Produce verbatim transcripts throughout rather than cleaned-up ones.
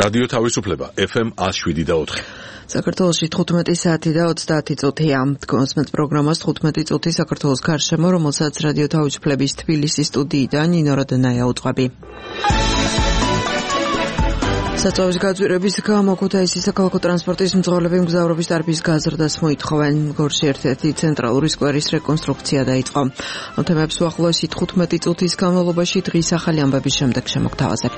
რადიო თავისუფლება ეფ ემ ათს შვიდი და ოთხი. საქართველოში თხუთმეტი საათი და ოცდაათი წუთია. Დგომსმენთ პროგრამას თხუთმეტი წუთი საქართველოს გარშემო, რომელსაც რადიო თავისუფლების თბილისის სტუდიიდან ნინო როდონაია უძღვები. საწვავის გაძვირების გამო ქუთაისის საქალაქო ტრანსპორტის მძღოლები მგზავრობის ტარიფის გაზრდას მოითხოვენ. გორში ერთ-ერთი ცენტრალური სკვერის რეკონსტრუქცია დაიწყო. ამ თემებს უახლოესი თხუთმეტი წუთის განმავლობაში დღის ახალი ამბების შემდეგ შემოგთავაზებთ.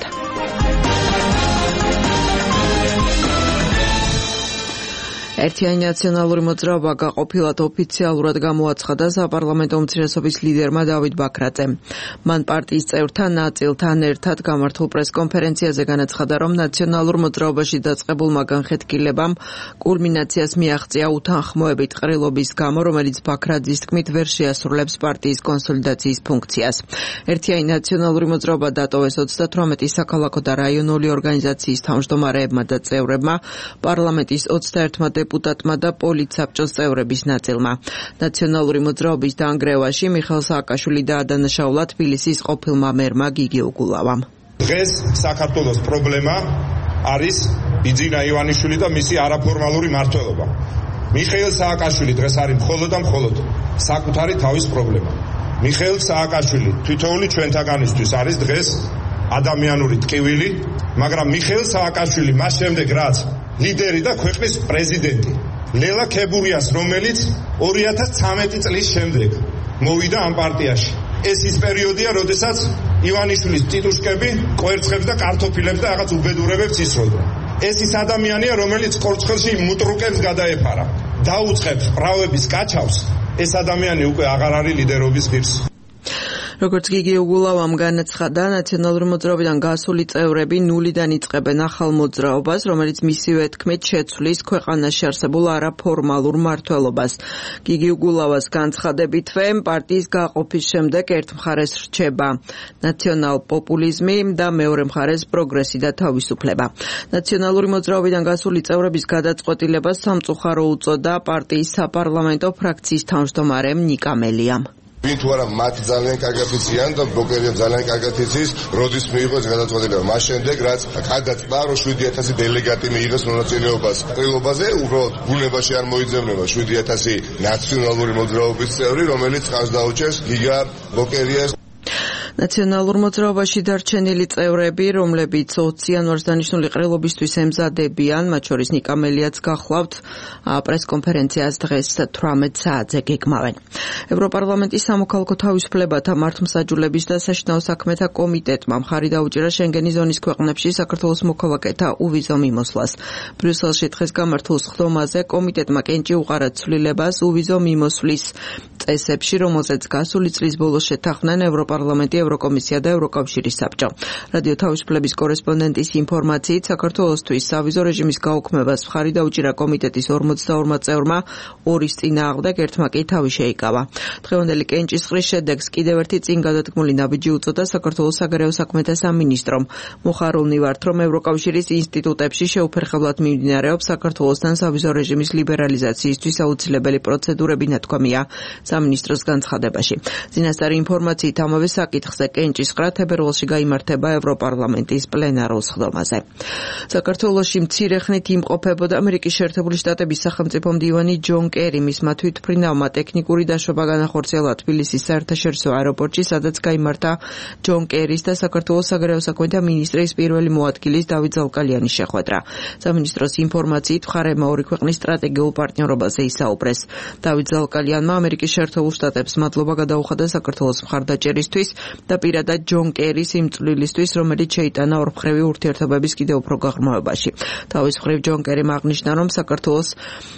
ერთიანი ნაციონალური მოძრაობა გაყოფილად ოფიციალურად გამოაცხადა საპარლამენტო უმცირესობის ლიდერმა დავით ბაქრაძემ. მან პარტიის წევრთა ნაწილთან ერთად გამართულ პრესკონფერენციაზე განაცხადა, რომ ნაციონალურ მოძრაობაში დაწყებულმა განხეთქილებამ კულმინაციას მიაღწია უთანხმოებით ყრილობის გამო, რომელიც ბაქრაძის თქმით ვერ შეასრულებს პარტიის კონსოლიდაციის ფუნქციას. ერთიანი ნაციონალური მოძრაობა დატოვეს ოცდათვრამეტი საქალაქო და რაიონული ორგანიზაციის თავმჯდომარეებმა და წევრებმა, პარლამენტის ოცდაერთმა დეპუტატმა და პოლიტსაბჭოს წევრების ნაწილმა. ნაციონალური მოძრაობის დაანგრევაში მიხეილ სააკაშვილი დაადანაშაულა თბილისის ყოფილმა მერმა გიგი უგულავამ. დღეს საქართველოს პრობლემა არის ბიძინა ივანიშვილი და მისი არაფორმალური მმართველობა. მიხეილ სააკაშვილი დღეს არის მხოლოდ და მხოლოდ საკუთარი თავის პრობლემა. მიხეილ სააკაშვილი თითოეული ჩვენთაგანისთვის არის დღეს ადამიანური ტკივილი, მაგრამ მიხეილ სააკაშვილი მას შემდეგ რაც ლიდერი და ქვეყნის პრეზიდენტი ლელა ქებურიას, რომელიც ორი ათას ცხრამეტი წლის შემდეგ მოვიდა ამ პარტიაში. ეს ის პერიოდია, როდესაც ივანიშვილის ტიტუშკები კვერცხებს და კარტოფილებს და რაღაც უბედურებებს ისროდა. ეს ის ადამიანია, რომელიც კორცხელში მუტრუკებს გადაეფარა. დაუწყებს პრავების კაჩავს. ეს ადამიანი უკვე აღარ არის ლიდერობის ღირსი. როგორც გიგი უგულავამ განაცხადა, ნაციონალური მოძრაობიდან გასული წევრები ნულიდან იწყებენ ახალ მოძრაობას, რომელიც მისივე თქმით შეცვლის ქვეყანაში არსებულ არაფორმალურ მმართველობას. გიგი უგულავას განცხადებითვე, პარტიის გაყოფის შემდეგ ერთ მხარეს რჩება ნაციონალ-პოპულიზმი და მეორე მხარეს პროგრესი და თავისუფლება. ნაციონალური მოძრაობიდან გასული წევრების გადაწყვეტილებას სამწუხარო უწოდა პარტიის საპარლამენტო ფრაქციის თავმჯდომარემ ნიკა მელიამ. ვინ თუ არა მათ ძალიან კარგად იციან და ბლოკერიამ ძალიან კარგად იცის, როდის მიიღო ეს გადაწყვეტილება. მას შემდეგ რაც გადაწყდა, რომ შვიდი ათასი დელეგატი მიიღეს მონაწილეობას ყრილობაზე, უბრალოდ ბუნებაში არ მოიძებნება შვიდი ათასი ნაციონალური მოძრაობის წევრი, რომელიც ხარჯს დაუჭერს გიგა ბლოკერიას. ნაციონალურ მოძრაობაში დარჩენილი წევრები, რომლებიც ოცი იანვარს დანიშნული ყრილობისთვის ემზადებიან, მათ შორის ნიკა მელიაც გახლავთ, პრესკონფერენციას დღეს თვრამეტ საათზე გეგმავენ. ევროპარლამენტის სამოქალაქო თავისუფლებათა მართლმსაჯულების და საშინაო საქმეთა კომიტეტმა მხარი დაუჭირა შენგენის ზონის ქვეყნებში საქართველოს მოქალაქეთა უვიზო მიმოსვლას. ბრიუსელში დღეს გამართულ სხდომაზე კომიტეტმა კენჭი უყარა ცვლილებას უვიზო მიმოსვლის წესებში, რომელზეც გასული წლის ბოლოს შეთანხმდნენ ევროპარლამენტი, ევროკომისია და ევროკავშირის საბჭო. რადიო თავისუფლების კორესპონდენტის ინფორმაციით, საქართველოსთვის სავიზო რეჟიმის გაუქმებას მხარი დაუჭირა კომიტეტის ორმოცდაორმა წევრმა, ორის წინააღმდეგ ერთმა კი თავი შეიკავა. დღევანდელი კენჭისყრის შედეგს კიდევ ერთი წინ გადადგმული ნაბიჯი უწოდა საქართველოს საგარეო საქმეთა სამინისტრომ. მოხარულნი ვართ, რომ ევროკავშირის ინსტიტუტებში შეუფერხებლად მიმდინარეობს საქართველოსთან სავიზო რეჟიმის ლიბერალიზაციისთვის აუცილებელი პროცედურები, ნათქვამია სამინისტროს განცხადებაში. წინასწარი ინფორმაციით ამავე საკითხზე კენჭისყრა თებერვალში გაიმართება ევროპარლამენტის პლენარულ სხდომაზე. საქართველოში მცირე ხნით იმყოფებოდა ამერიკის შეერთებული შტატების სახელმწიფო მდივანი ჯონ კერი. მისმა თვითმფრინავმა ტექნიკური დაშვება განახორციელა თბილისის საერთაშორისო აეროპორტში, სადაც გაიმართა ჯონ კერის და საქართველოს საგარეო საქმეთა მინისტრის პირველი მოადგილის დავით ზალკალიანის შეხვედრა. სამინისტროს ინფორმაციით, მხარეებმა ორი ქვეყნის სტრატეგიულ პარტნიორობაზე ისაუბრეს. დავით ზალკალიანმა ამერიკის შეერთებულ შტატებს მადლობა გადაუხადა საქართველოს მხარდაჭერისთვის და პირადად ჯონ კერის იმ წვლილისთვის, რომელიც შეიტანა ორმხრივი ურთიერთობების კიდევ უფრო გაღრმავებაში. თავის მხრივ ჯონ კერიმ აღნიშნა, რომ საქართველოს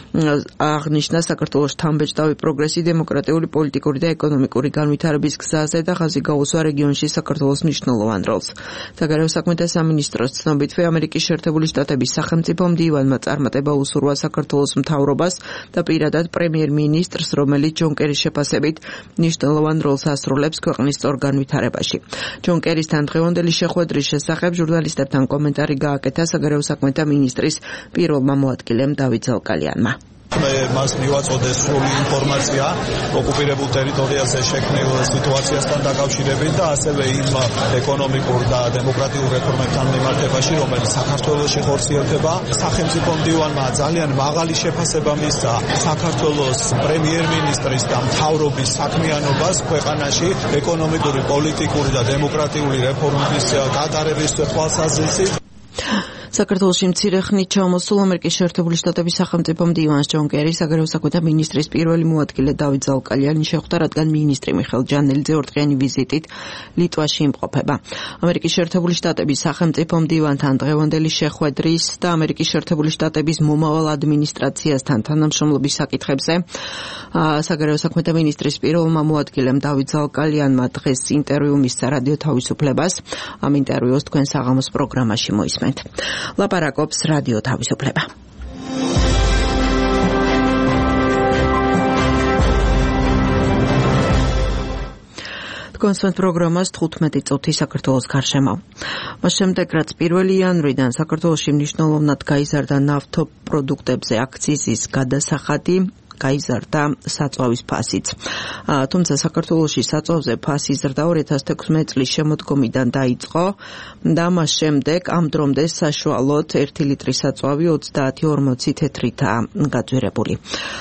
აღნიშნა საქართველოს თამბეჭდავი პროგრესი დემოკრატიული, პოლიტიკური და ეკონომიკური განვითარების გზაზე და ხაზი გაუსვა რეგიონში საქართველოს მნიშვნელოვან როლს. საგარეო საქმეთა სამინისტროს ცნობითვე, ამერიკის შეერთებული შტატების სახელმწიფო მდივანმა წარმატება უსურვა საქართველოს მთავრობას და პირადად პრემიერ-მინისტრს, რომელიც ჯონ კერის შეფასებით მნიშვნელოვან როლს ასრულებს ქვეყნის სწორ განვითარებაში. ჯონ კერისთან დღევანდელი შეხვედრის შესახებ ჟურნალისტებთან კომენტარი გააკეთა საგარეო საქმეთა მინისტრის პირველმა მოადგილემ დავით ზალკალიანმა. მე მას მივაწოდე სრული ინფორმაცია ოკუპირებულ ტერიტორიაზე შექმნილ სიტუაციასთან დაკავშირებით და ასევე იმ ეკონომიკურ და დემოკრატიულ რეფორმებთან მიმართებაში, რომელიც საქართველოში ხორციელდება. სახელმწიფო მდივანმა ძალიან მაღალი შეფასება მისცა საქართველოს პრემიერ-მინისტრის და მთავრობის საქმიანობას ქვეყანაში ეკონომიკური, პოლიტიკური და დემოკრატიული რეფორმების გატარების თვალსაზრისით. საქართველოში მცირე ხნით ჩამოსულ ამერიკის შეერთებული შტატების სახელმწიფო მდივანს ჯონ კერი საგარეო საქმეთა მინისტრის პირველი მოადგილე დავით ზალკალიანი შეხვდა, რადგან მინისტრი მიხეილ ჯანელიძე ორდღიანი ვიზიტით ლიტვაში იმყოფება. ამერიკის შეერთებული შტატების სახელმწიფო მდივანთან დღევანდელი შეხვედრის და ამერიკის შეერთებული შტატების მომავალ ადმინისტრაციასთან თანამშრომლობის საკითხებზე საგარეო საქმეთა მინისტრის პირველმა მოადგილემ დავით ზალკალიანმა დღეს ინტერვიუ მისცა რადიო თავისუფლებას. ამ ინტერვიუს თქვენ საღამოს პროგრამაში მოისმენთ. ლაპარაკობს რადიო თავისუფლება. კონსვენთ პროგრამას თხუთმეტი წუთი საქართველოს გარშემო. მას შემდეგ, რაც პირველი იანვრიდან საქართველოში მნიშვნელოვნად გაიზარდა ნავთობპროდუქტებზე აქციზის გადასახადი, გაიზარდა საწვავის ფასიც. თუმცა საქართველოში საწვავზე ფასის ზრდა ორი ათას თექვსმეტ წლის შემოდგომიდან დაიწყო და მას შემდეგ ამ დრომდე საშუალოდ ერთი ლიტრი საწვავი ოცდაათი ორმოცი თეთრითაა გაძვირებული.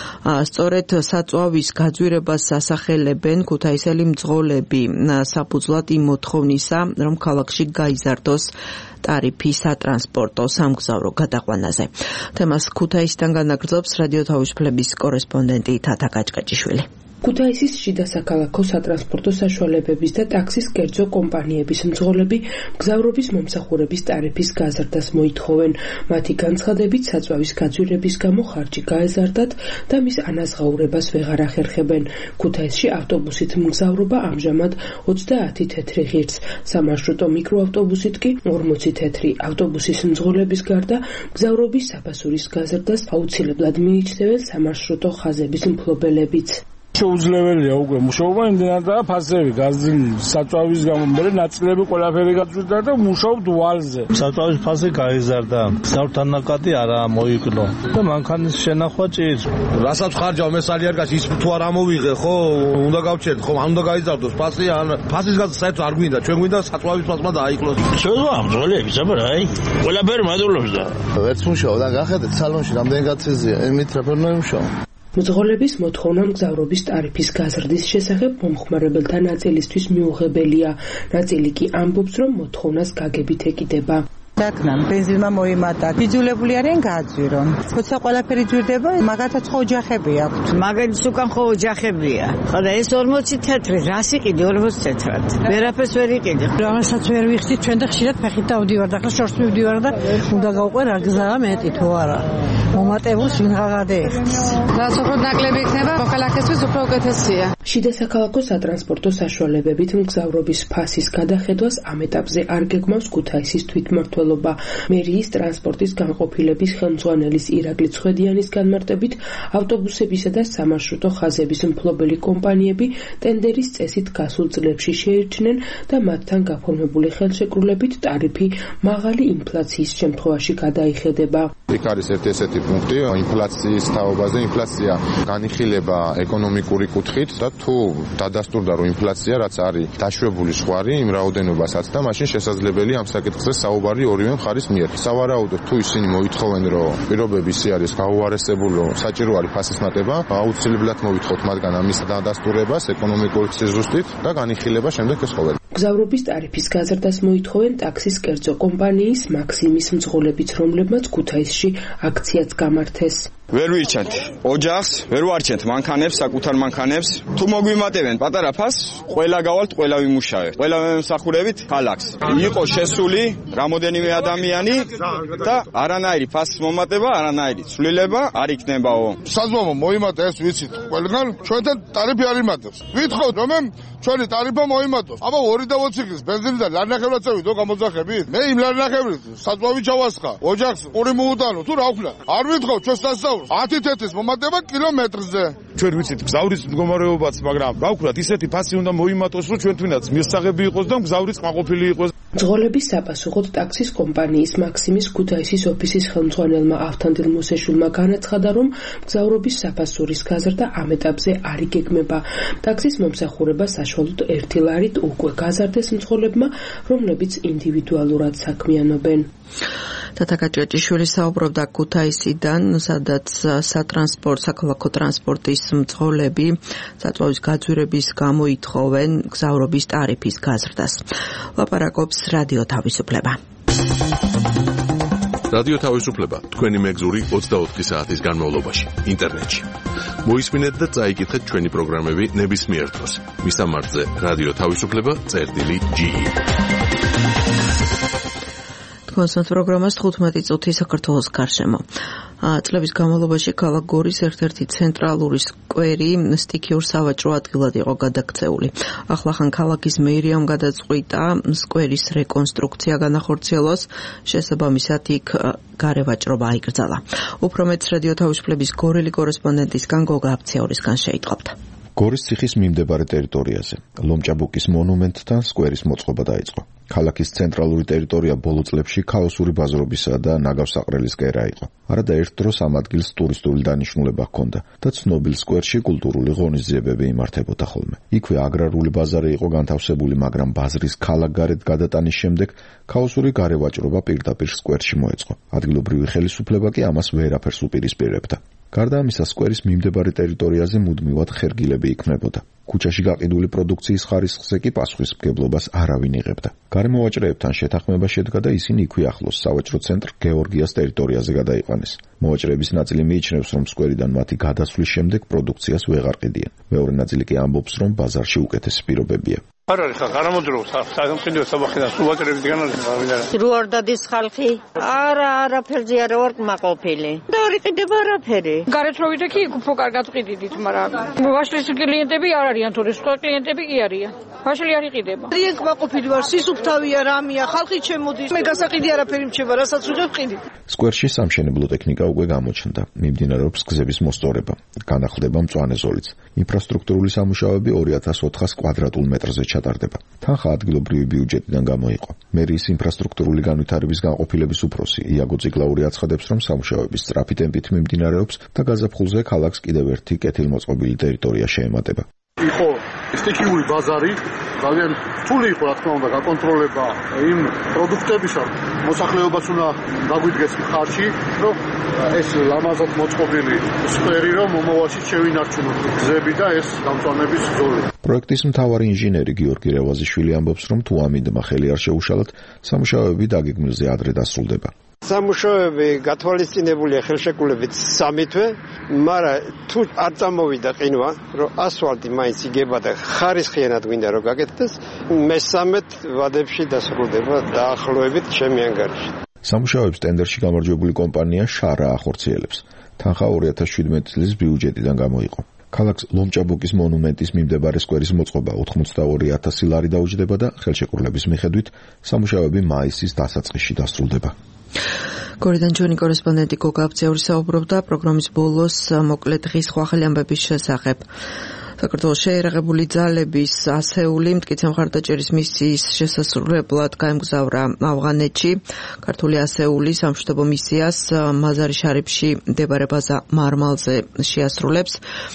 სწორედ საწვავის გაძვირებას ასახელებენ ქუთაისელი მძღოლები საფუძვლად იმ მოთხოვნისა, რომ ქალაქში გაიზარდოს ტარიფი სატრანსპორტო სამგზავრო გადაყვანაზე. თემას ქუთაისიდან განაგრძობს რადიო თავისუფლების კორესპონდენტი თათა გაჭკაჭიშვილი. ქუთაისის შიდა საქალაქო სატრანსპორტო საშუალებების და ტაქსის კერძო კომპანიების მძღოლები მგზავრობის მომსახურების ტარიფის გაზრდას მოითხოვენ. მათი განცხადებით, საწვავის გაძვირების გამო ხარჯი გაეზარდათ და მის ანაზღაურებას ვეღარ ახერხებენ. ქუთაისში ავტობუსით მგზავრობა ამჟამად ოცდაათი თეთრი ღირს, სამარშრუტო მიკროავტობუსით კი ორმოცი თეთრი. ავტობუსის მძღოლების გარდა მგზავრობის საფასურის გაზრდას აუცილებლად მიიჩნევენ სამარშრუტო ხაზების მფლობელებიც. შეუძლებელია უკვე მუშაობა იმდენადაა ფასები გაზრდილი საწვავის გამო მე ნაწილები ყველაფერი გაძვირდა და მუშაობ დუალზე. საწვავის ფასი გაიზარდა, საერთანაკადი არა მოიკლო და მანქანის შენახვა ჭირს. რასაც ხარჯავ მე სალიარკაში ის თუ არ ამოვიღე ხო უნდა გავჩერდ ხო ან უნდა გაიზარდოს ფასი ან ფასის გაზრდა საერთოდ არ გვინდა, ჩვენ გვინდა საწვავის ფასმა დაიკლოს. შევა მძღოლები საბარ აი ყველაფერი მადლობს და ვერც მუშაობ და გახედეთ სალონში რამდენი გაცეზია იმით რაფერნო იმუშაობ. მძღოლების მოთხოვნა მგზავრობის ტარიფის გაზრდის შესახებ მომხმარებელთა ნაწილისთვის მიუღებელია. ნაწილი კი ამბობს, რომ მოთხოვნას გაგებით ეკიდება. დაკნამ ბენზინმა მოიმატა. იძულებული არიან გააძვირონ. თუმცა ყველაფერი ძვირდება, მაგათაც ხო ოჯახები აქვთ. მაგათაც უკან ხო ოჯახებია. ხოდა ეს ორმოცი თეთრი, რას იყიდი ორმოცი თეთრად? ვერაფერს ვერ იყიდი. რამასაც ვერ ვიხდით, ჩვენ და ხშირად ფეხით დავდივარ და ახლა შორს მივდივარ და უნდა გავყვე რა გზაა მეტი თუ არა. მომატებულს ვინ აღადეიხდის. რაც უფრო ნაკლები იქნება, მოქალაქისთვის უფრო უკეთესია. შიდა საქალაქო სატრანსპორტო საშუალებებით მგზავრობის ფასის გადახედვას ამ ეტაპზე არ გეგმავს ქუთაისის თვითმმართველობა. მერიის ტრანსპორტის განყოფილების ხელმძღვანელის ირაკლი ცხედიანის განმარტებით, ავტობუსებისა და სამარშრუტო ხაზების მფლობელი კომპანიები ტენდერის წესით გასულ წლებში შეირჩნენ და მათთან გაფორმებული ხელშეკრულებით ტარიფი მაღალი ინფლაციის შემთხვევაში გადაიხედება. იქ არის ერთი ესეთი პუნქტი ინფლაციის თაობაზე. ინფლაცია განიხილება ეკონომიკური კუთხით და თუ დადასტურდა რომ ინფლაცია რაც არის დაშვებული ზღვარი იმ რაოდენობასაც და მაშინ შესაძლებელია ამ საკითხზე საუბარი ორივე მხარის მიერ. სავარაუდოდ თუ ისინი მოითხოვენ რომ პირობები ისე არის გაუარესებული რომ საჭირო არის ფასის მატება, აუცილებლად მოითხოვთ მათგან ამის დადასტურებას ეკონომიკური სიზუსტით და განიხილება შემდეგ ეს ყოველი. მგზავრობის ტარიფის გაზრდას მოითხოვენ ტაქსის კერძო კომპანიის მაქსიმის მძღოლებიც, რომლებმაც ქუთაისში აქციაც გამართეს. ვერ ვირჩენთ ოჯახს, ვერ ვარჩენთ მანქანებს, საკუთარ მანქანებს. თუ მოგვიმატებენ პატარა ფასს, ყველა გავალთ, ყველა ვიმუშავებთ. ყველა მემსახურებით ქალაქს. იყო შესული რამოდენიმე ადამიანი და არანაირი ფასის მომატება, არანაირი ცვლილება არ იქნებაო. საზღვაო მოიმატა ეს ვიცით ყველგან, ჩვენთან ტარიფი არ იმატებს. ვითხოვთ რომ ჩვენი ტარიფა მოიმატოს. აბა ორი და ოცი ხის ბენზინი და ლარნახევრად წავიდო გამოძახებით. მე იმ ლარნახევრით საზღვავი ჩავასხა. ოჯახს ყური მოუტანო თუ რა ვქნა. არ ვითხოვთ ჩვენ სასწაულს. ათი თეთის მომატება კილომეტრზე. ჩვენ ვიცით გზავრის მდგომარეობაც, მაგრამ რა ვქნათ ისეთი ფასი უნდა მოიმატოს, რომ ჩვენ თვითონაც მისაღები იყოს და გზავრიც მაყოფილი იყოს. მძღოლების საპასუხოდ ტაქსის კომპანიის მაქსიმის ქუთაისის ოფისის ხელმძღვანელმა ავთანდილ მუსეშვილმა განაცხადა, რომ მგზავრობის საფასურის გაზრდა ამ ეტაპზე არ იგეგმება. ტაქსის მომსახურება საშუალოდ ერთი ლარით უკვე გაზარდეს მძღოლებმა, რომლებიც ინდივიდუალურად საქმიანობენ. თათაკა ჭეჭიშვილი საუბრობდა ქუთაისიდან, სადაც სატრანსპორტ, საქალაქო ტრანსპორტის მძღოლები საწვავის გაძვირების გამო ითხოვენ მგზავრობის ტარიფის გაზრდას. ლაპარაკობს რადიო თავისუფლება. რადიო თავისუფლება თქვენი მეგზური ოცდაოთხი საათის განმავლობაში ინტერნეტში. მოისმინეთ და წაიკითხეთ ჩვენი პროგრამები ნებისმიერ დროს. მისამართზე რადიო თავისუფლება წერტილი ჯი. კონსერტ პროგრამას თხუთმეტი წუთი საქართველოს გარშემო. წლების განმავლობაში ქალაქ გორის ერთ-ერთი ცენტრალური სკვერი სტიქიურ სავაჭრო ადგილად იყო გადაქცეული. ახლახან ქალაქის მეერიამ გადაწყვიტა სკვერის რეკონსტრუქცია განახორციელოს, შესაბამისად იქ გარევაჭრობა აიკრძალა. უფრო მეც რადიო თავისუფლების გორელი კორესპონდენტისგან გოგა აფციაურისგან შეიტყობთ. გორის ციხის მიმდებარე ტერიტორიაზე ლომჭაბუკის მონუმენტთან სკვერის მოწყობა დაიწყო. ქალაქის ცენტრალური ტერიტორია ბოლო წლებში ქაოსური ბაზრობისა და ნაგავსაყრელის კერა იყო. არადა ერთ დროს ამ ადგილს ტურისტული დანიშნულება ჰქონდა და ცნობილ სკვერში კულტურული ღონისძიებები იმართებოდა ხოლმე. იქვე აგრარული ბაზარი იყო განთავსებული, მაგრამ ბაზრის ქალაქგარეთ გადატანის შემდეგ ქაოსური გარევაჭრობა პირდაპირ სკვერში მოეწყო. ადგილობრივი ხელისუფლება კი ამას ვერაფერს უპირისპირებდა. გარდა ამისა, სკვერის მიმდებარე ტერიტორიაზე მუდმივად ხერგილები იქმნებოდა. ქუჩაში გაყიდული პროდუქციის ხარისხზე კი პასუხისმგებლობას არავინ იღებდა. გარემოვაჭრეებთან შეთანხმება შედგა და ისინი იქვე ახლოს სავაჭრო ცენტრ გეორგიას ტერიტორიაზე გადაიყვანეს. მოვაჭრეების ნაწილი მიიჩნევს, რომ სკვერიდან მათი გადასვლის შემდეგ პროდუქციას ვეღარ ყიდიან. მეორე ნაწილი კი ამბობს, რომ ბაზარში უკეთესი პირობებია. არ არის ხა გარამოდრო სამხედრო საბახიდან სუვაჭრების განაცხადა გავიდა. რო არ დადის ხალხი? არა, არაფერზე არა ვარ მაყოფილი. და არ იყიდება არაფერი. გარეთ რო ვიდე კი უფრო კარგად ყიდით, მაგრამ ვაშლის კლიენტები არ არიან, თორე სხვა კლიენტები კი არიან. ვაშლი არ იყიდება. რიენ მაყოფილი ვარ, სისუფთავია, რამია, ხალხი ჩემოდის. მე გასაყიდი არაფერი მჩება, რასაც ვიღებ ყიდით. სკვერში სამშენებლო ტექნიკა უკვე გამოჩნდა. მიმდინარეობს გზების მოსწორება. განახლდება მწვანე ზოლიც. ინფრასტრუქტურული სამუშაოები ორი ათას ოთხას კვადრატულ მეტრზე ჩატარდება. თანხა ადგილობრივი ბიუჯეტიდან გამოიყო. მერიის ინფრასტრუქტურული განვითარების განყოფილების უფროსი იაგო წიგლაური აცხადებს, რომ სამუშაოების სწრაფი ტემპით მიმდინარეობს და გაზაფხულზე ქალაქს კიდევ ერთი კეთილმოწყობილი ტერიტორია შეემატება. იყო სტიქიური ბაზარი, ძალიან რთული იყო, რა თქმა უნდა, გაკონტროლება იმ პროდუქტებისა, მოსახლეობას უნდა დაგვიდგეს მხარში, რომ ეს ლამაზად მოწყობილი სკვერი, რომ მომავალში შევინარჩუნოთ გზები და ეს გამწვანების ზოლი. პროექტის მთავარი ინჟინერი გიორგი რევაზიშვილი ამბობს, რომ თუ ამინდმა ხელი არ შეუშალათ, სამუშაოები დაგეგმილზე ადრე დასრულდება. სამუშაოები გათვალისწინებულია ხელშეკრულებით სამი თვე, მაგრამ თუ არ წამოვიდა ყინვა, რომ ასფალტი მაინც იგება და ხარისხიანად გვინდა რომ გაკეთდეს, მესამედ ვადებში დასრულდება დაახლოებით ჩემი ანგარიში. სამუშაოებს ტენდერში გამარჯვებული კომპანია შარა ახორციელებს. თანხა ორი ათას შვიდმეტი წლის ბიუჯეტიდან გამოიყო. ქალაქს ლომჭაბუკის მონუმენტის მიმდებარე სკვერის მოწყობა ოთხმოცდაორი ათასი ლარი დაუჯდება და ხელშეკრულების მიხედვით სამუშაოები მაისის დასაწყისში დასრულდება. გორიდან ჩვენი კორესპონდენტი გოგა აფციაური საუბრობდა პროგრამის ბოლოს მოკლე დღის ხვახელი ამბების შესახებ. საქართველოს შეერაღებული ძალების ასეული მტკიცე მხარდაჭერის მისიის შესასრულებლად გაემგზავრა ავღანეთში. ქართული ასეული სამშვიდობო მისიას მაზარი შარიფში მდებარე ბაზა მარმალზე შეასრულებს.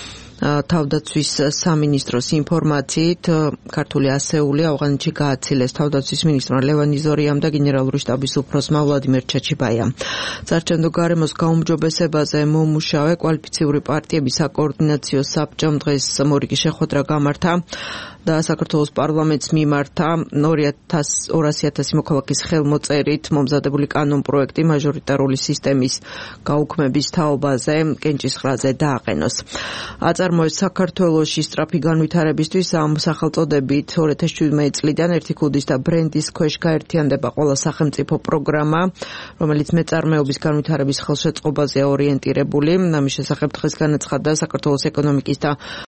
თავდაცვის სამინისტროს ინფორმაციით ქართული ასეული ავღანეთში გააცილეს თავდაცვის მინისტრმა ლევან იზორიამ და გენერალური შტაბის უფროსმა ვლადიმერ ჩაჩიბაიამ. სარჩენდო გარემოს გაუმჯობესებაზე მომუშავე კვალიფიციური პარტიების საკოორდინაციო საბჭომ დღეს მორიგი შეხვედრა გამართა და საქართველოს პარლამენტს მიმართა ორასი ათასი მოქალაქის ხელმოწერით მომზადებული კანონპროექტი მაჟორიტარული სისტემის გაუქმების თაობაზე კენჭისყრაზე დააყენოს. აწარმოეს საქართველოში სწრაფი განვითარებისთვის ამ სახელწოდებით ორი ათას შვიდმეტი წლიდან ერთი ქუდის და ბრენდის ქვეშ გაერთიანდება ყველა სახელმწიფო პროგრამა, რომელიც მეწარმეობის განვითარების ხელშეწყობაზე ორიენტირებული. ამის შესახებ დღეს განაცხადა საქართველოს ეკონომიკის და